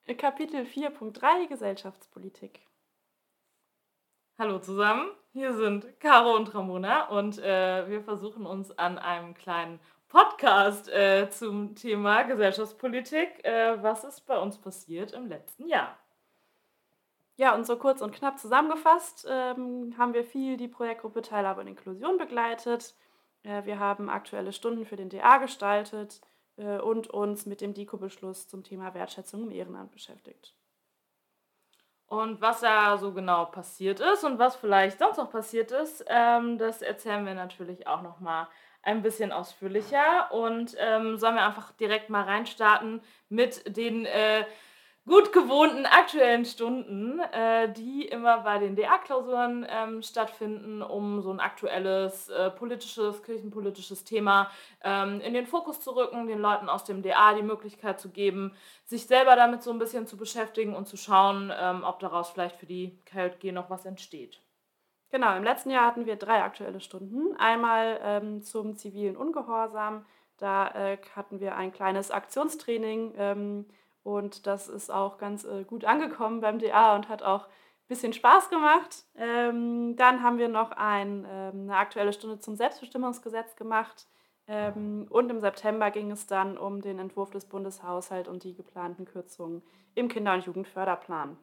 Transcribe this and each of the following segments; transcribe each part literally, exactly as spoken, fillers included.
Kapitel vier Punkt drei Gesellschaftspolitik. Hallo zusammen, hier sind Caro und Ramona und äh, wir versuchen uns an einem kleinen Podcast äh, zum Thema Gesellschaftspolitik, äh, was ist bei uns passiert im letzten Jahr. Ja, und so kurz und knapp zusammengefasst ähm, haben wir viel die Projektgruppe Teilhabe und Inklusion begleitet. Äh, wir haben aktuelle Stunden für den D A gestaltet äh, und uns mit dem DIKO-Beschluss zum Thema Wertschätzung im Ehrenamt beschäftigt. Und was da so genau passiert ist und was vielleicht sonst noch passiert ist, ähm, das erzählen wir natürlich auch nochmal ein bisschen ausführlicher. Und ähm, sollen wir einfach direkt mal reinstarten mit den äh, gut gewohnten aktuellen Stunden, äh, die immer bei den D A-Klausuren ähm, stattfinden, um so ein aktuelles äh, politisches, kirchenpolitisches Thema ähm, in den Fokus zu rücken, den Leuten aus dem D A die Möglichkeit zu geben, sich selber damit so ein bisschen zu beschäftigen und zu schauen, ähm, ob daraus vielleicht für die K J G noch was entsteht. Genau, im letzten Jahr hatten wir drei aktuelle Stunden. Einmal ähm, zum zivilen Ungehorsam. Da äh, hatten wir ein kleines Aktionstraining ähm, und das ist auch ganz äh, gut angekommen beim D A und hat auch ein bisschen Spaß gemacht. Ähm, dann haben wir noch ein, ähm, eine aktuelle Stunde zum Selbstbestimmungsgesetz gemacht. Ähm, und im September ging es dann um den Entwurf des Bundeshaushalts und die geplanten Kürzungen im Kinder- und Jugendförderplan.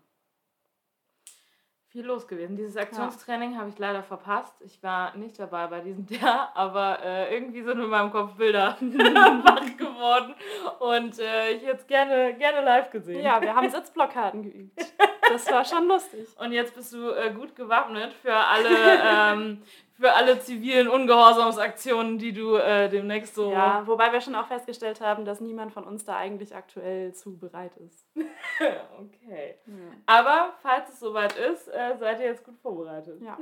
Viel los gewesen. Dieses Aktionstraining ja. habe ich leider verpasst. Ich war nicht dabei bei diesem Jahr, aber äh, irgendwie sind in meinem Kopf Bilder wach geworden und äh, ich hätte es gerne, gerne live gesehen. Ja, wir haben Sitzblockaden geübt. Das war schon lustig. Und jetzt bist du äh, gut gewappnet für alle, ähm, für alle zivilen Ungehorsamsaktionen, die du äh, demnächst so... Ja, wobei wir schon auch festgestellt haben, dass niemand von uns da eigentlich aktuell zu bereit ist. Okay. Ja. Aber falls es soweit ist, äh, seid ihr jetzt gut vorbereitet. Ja.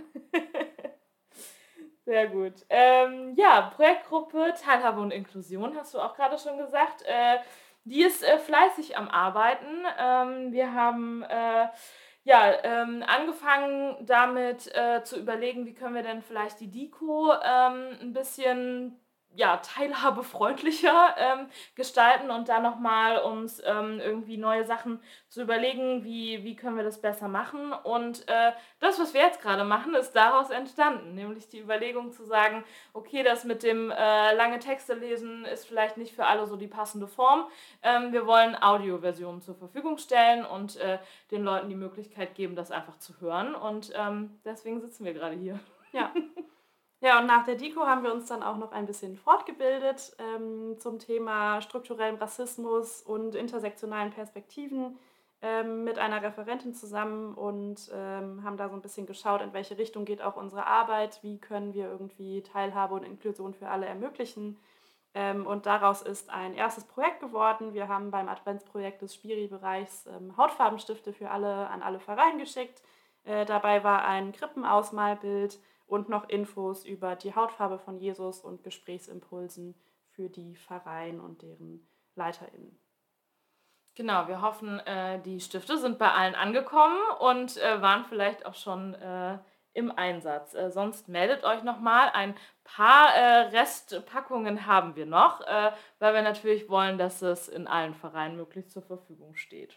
Sehr gut. Ähm, ja, Projektgruppe Teilhabe und Inklusion, hast du auch gerade schon gesagt. Äh, die ist äh, fleißig am Arbeiten. Ähm, wir haben... Äh, Ja, ähm, angefangen damit äh, zu überlegen, wie können wir denn vielleicht die DIKO ähm, ein bisschen ja, teilhabefreundlicher ähm, gestalten und dann nochmal uns ähm, irgendwie neue Sachen zu überlegen, wie, wie können wir das besser machen. Und äh, das, was wir jetzt gerade machen, ist daraus entstanden, nämlich die Überlegung zu sagen, okay, das mit dem äh, lange Texte lesen ist vielleicht nicht für alle so die passende Form. Ähm, wir wollen Audioversionen zur Verfügung stellen und äh, den Leuten die Möglichkeit geben, das einfach zu hören. Und ähm, deswegen sitzen wir gerade hier. Ja. Ja, und nach der DIKO haben wir uns dann auch noch ein bisschen fortgebildet ähm, zum Thema strukturellem Rassismus und intersektionalen Perspektiven ähm, mit einer Referentin zusammen und ähm, haben da so ein bisschen geschaut, in welche Richtung geht auch unsere Arbeit, wie können wir irgendwie Teilhabe und Inklusion für alle ermöglichen. Ähm, und daraus ist ein erstes Projekt geworden. Wir haben beim Adventsprojekt des Spiri-Bereichs ähm, Hautfarbenstifte für alle an alle Vereine geschickt. Äh, dabei war ein Krippenausmalbild und noch Infos über die Hautfarbe von Jesus und Gesprächsimpulsen für die Pfarreien und deren LeiterInnen. Genau, wir hoffen, äh, die Stifte sind bei allen angekommen und äh, waren vielleicht auch schon äh, im Einsatz. Äh, sonst meldet euch nochmal. Ein paar äh, Restpackungen haben wir noch, äh, weil wir natürlich wollen, dass es in allen Vereinen möglichst zur Verfügung steht.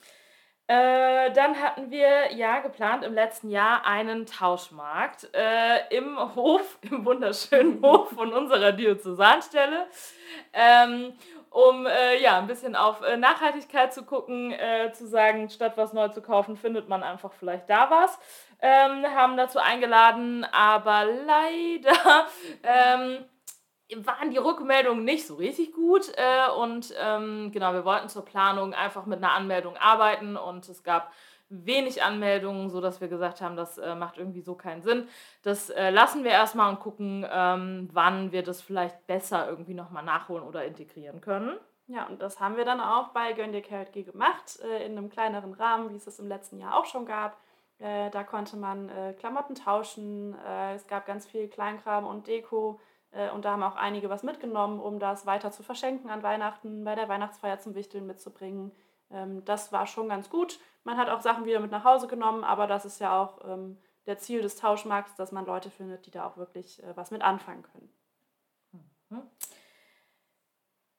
Äh, dann hatten wir ja geplant im letzten Jahr einen Tauschmarkt äh, im Hof, im wunderschönen Hof von unserer Diözesanstelle, ähm, um äh, ja, ein bisschen auf äh, Nachhaltigkeit zu gucken, äh, zu sagen, statt was neu zu kaufen, findet man einfach vielleicht da was. Ähm, haben dazu eingeladen, aber leider... Ähm, waren die Rückmeldungen nicht so richtig gut äh, und ähm, genau, wir wollten zur Planung einfach mit einer Anmeldung arbeiten und es gab wenig Anmeldungen, sodass wir gesagt haben, das äh, macht irgendwie so keinen Sinn. Das äh, lassen wir erstmal und gucken, ähm, wann wir das vielleicht besser irgendwie nochmal nachholen oder integrieren können. Ja, und das haben wir dann auch bei Gönn dir K J G gemacht, äh, in einem kleineren Rahmen, wie es es im letzten Jahr auch schon gab. Äh, da konnte man äh, Klamotten tauschen, äh, es gab ganz viel Kleinkram und Deko. Und da haben auch einige was mitgenommen, um das weiter zu verschenken an Weihnachten, bei der Weihnachtsfeier zum Wichteln mitzubringen. Das war schon ganz gut. Man hat auch Sachen wieder mit nach Hause genommen, aber das ist ja auch der Ziel des Tauschmarkts, dass man Leute findet, die da auch wirklich was mit anfangen können. Mhm.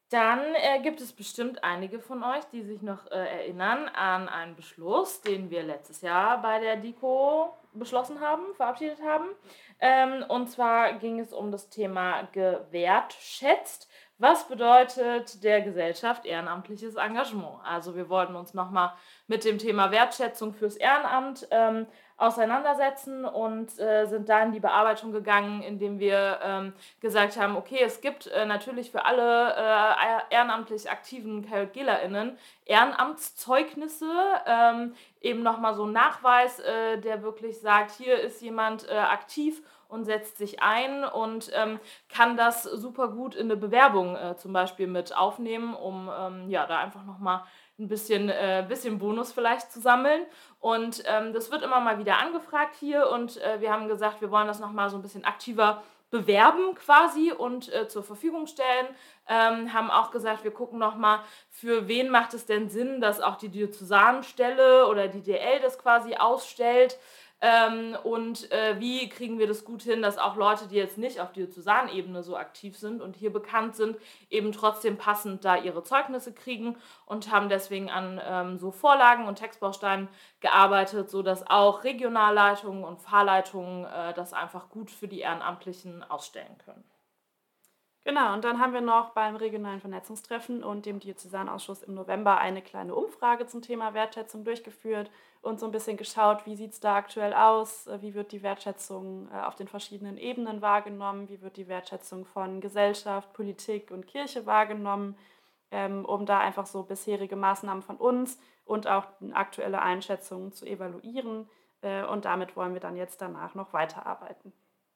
Dann äh, gibt es bestimmt einige von euch, die sich noch äh, erinnern an einen Beschluss, den wir letztes Jahr bei der DIKO beschlossen haben, verabschiedet haben. Ähm, und zwar ging es um das Thema gewertschätzt. Was bedeutet der Gesellschaft ehrenamtliches Engagement? Also wir wollten uns nochmal mit dem Thema Wertschätzung fürs Ehrenamt ähm, auseinandersetzen und äh, sind da in die Bearbeitung gegangen, indem wir ähm, gesagt haben, okay, es gibt äh, natürlich für alle äh, ehrenamtlich aktiven KJGlerInnen Ehrenamtszeugnisse, ähm, eben nochmal so ein Nachweis, äh, der wirklich sagt, hier ist jemand äh, aktiv und setzt sich ein und ähm, kann das super gut in eine Bewerbung äh, zum Beispiel mit aufnehmen, um ähm, ja, da einfach nochmal ein bisschen, äh, bisschen Bonus vielleicht zu sammeln. Und ähm, das wird immer mal wieder angefragt hier und äh, wir haben gesagt, wir wollen das nochmal so ein bisschen aktiver bewerben quasi und äh, zur Verfügung stellen. Ähm, haben auch gesagt, wir gucken nochmal, für wen macht es denn Sinn, dass auch die Diözesanstelle oder die D L das quasi ausstellt. Ähm, und äh, wie kriegen wir das gut hin, dass auch Leute, die jetzt nicht auf Diözesanebene so aktiv sind und hier bekannt sind, eben trotzdem passend da ihre Zeugnisse kriegen und haben deswegen an ähm, so Vorlagen und Textbausteinen gearbeitet, sodass auch Regionalleitungen und Fahrleitungen äh, das einfach gut für die Ehrenamtlichen ausstellen können. Genau, und dann haben wir noch beim regionalen Vernetzungstreffen und dem Diözesanausschuss im November eine kleine Umfrage zum Thema Wertschätzung durchgeführt und so ein bisschen geschaut, wie sieht es da aktuell aus, äh, wie wird die Wertschätzung äh, auf den verschiedenen Ebenen wahrgenommen, wie wird die Wertschätzung von Gesellschaft, Politik und Kirche wahrgenommen, ähm, um da einfach so bisherige Maßnahmen von uns und auch aktuelle Einschätzungen zu evaluieren. Äh, und damit wollen wir dann jetzt danach noch weiterarbeiten.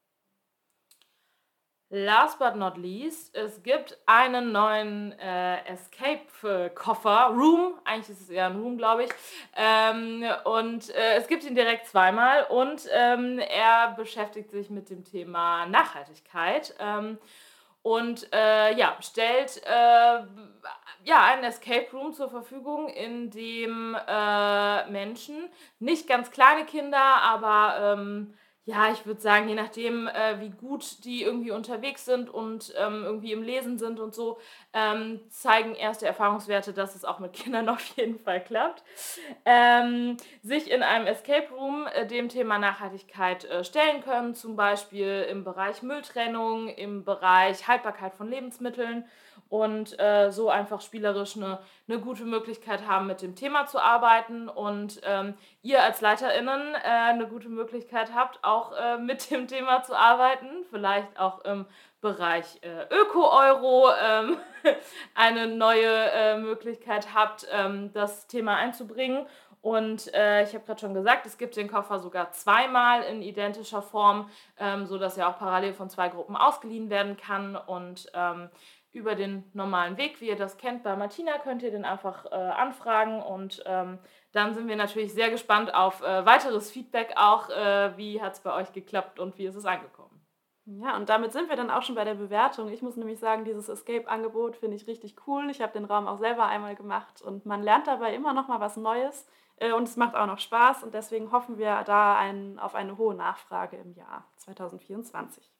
Last but not least, es gibt einen neuen äh, Escape-Koffer, Room, eigentlich ist es eher ein Room, glaube ich, ähm, und äh, es gibt ihn direkt zweimal und ähm, er beschäftigt sich mit dem Thema Nachhaltigkeit ähm, und äh, ja, stellt äh, ja, einen Escape Room zur Verfügung, in dem äh, Menschen, nicht ganz kleine Kinder, aber ähm, ja, ich würde sagen, je nachdem, äh, wie gut die irgendwie unterwegs sind und ähm, irgendwie im Lesen sind und so, ähm, zeigen erste Erfahrungswerte, dass es auch mit Kindern auf jeden Fall klappt. Ähm, sich in einem Escape Room äh, dem Thema Nachhaltigkeit äh, stellen können, zum Beispiel im Bereich Mülltrennung, im Bereich Haltbarkeit von Lebensmitteln und äh, so einfach spielerisch eine, eine gute Möglichkeit haben, mit dem Thema zu arbeiten und ähm, ihr als LeiterInnen äh, eine gute Möglichkeit habt, auch äh, mit dem Thema zu arbeiten, vielleicht auch im Bereich äh, Öko-Euro ähm, eine neue äh, Möglichkeit habt, ähm, das Thema einzubringen. Und äh, ich habe gerade schon gesagt, es gibt den Koffer sogar zweimal in identischer Form, ähm, sodass er auch parallel von zwei Gruppen ausgeliehen werden kann. Und ähm, über den normalen Weg, wie ihr das kennt, bei Martina könnt ihr den einfach äh, anfragen und ähm, dann sind wir natürlich sehr gespannt auf äh, weiteres Feedback auch. Äh, wie hat es bei euch geklappt und wie ist es angekommen? Ja, und damit sind wir dann auch schon bei der Bewertung. Ich muss nämlich sagen, dieses Escape-Angebot finde ich richtig cool. Ich habe den Raum auch selber einmal gemacht und man lernt dabei immer noch mal was Neues. Äh, Und es macht auch noch Spaß und deswegen hoffen wir da ein, auf eine hohe Nachfrage im Jahr zwanzig vierundzwanzig.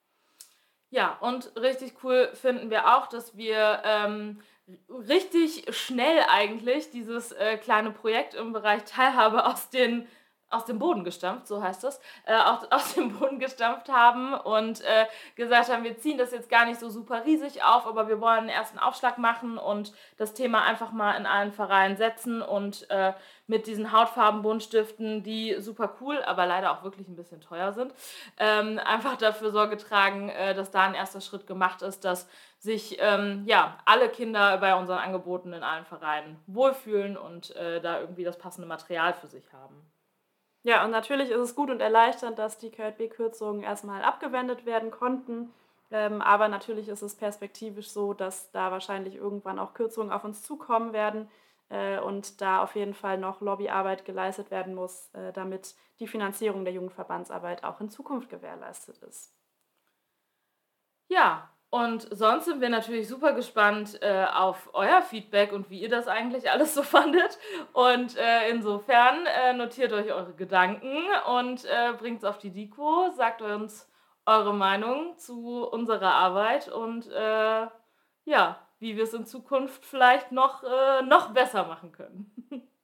Ja, und richtig cool finden wir auch, dass wir ähm, richtig schnell eigentlich dieses äh, kleine Projekt im Bereich Teilhabe aus den aus dem Boden gestampft, so heißt das, äh, aus, aus dem Boden gestampft haben und äh, gesagt haben, wir ziehen das jetzt gar nicht so super riesig auf, aber wir wollen einen ersten Aufschlag machen und das Thema einfach mal in allen Vereinen setzen und äh, mit diesen Hautfarben-Buntstiften, die super cool, aber leider auch wirklich ein bisschen teuer sind, ähm, einfach dafür Sorge tragen, äh, dass da ein erster Schritt gemacht ist, dass sich ähm, ja, alle Kinder bei unseren Angeboten in allen Vereinen wohlfühlen und äh, da irgendwie das passende Material für sich haben. Ja, und natürlich ist es gut und erleichternd, dass die K J B-Kürzungen erstmal abgewendet werden konnten. Ähm, aber natürlich ist es perspektivisch so, dass da wahrscheinlich irgendwann auch Kürzungen auf uns zukommen werden äh, und da auf jeden Fall noch Lobbyarbeit geleistet werden muss, äh, damit die Finanzierung der Jugendverbandsarbeit auch in Zukunft gewährleistet ist. Ja, und sonst sind wir natürlich super gespannt äh, auf euer Feedback und wie ihr das eigentlich alles so fandet. Und äh, insofern äh, notiert euch eure Gedanken und äh, bringt es auf die DIKO, sagt uns eure Meinung zu unserer Arbeit und äh, ja, wie wir es in Zukunft vielleicht noch, äh, noch besser machen können.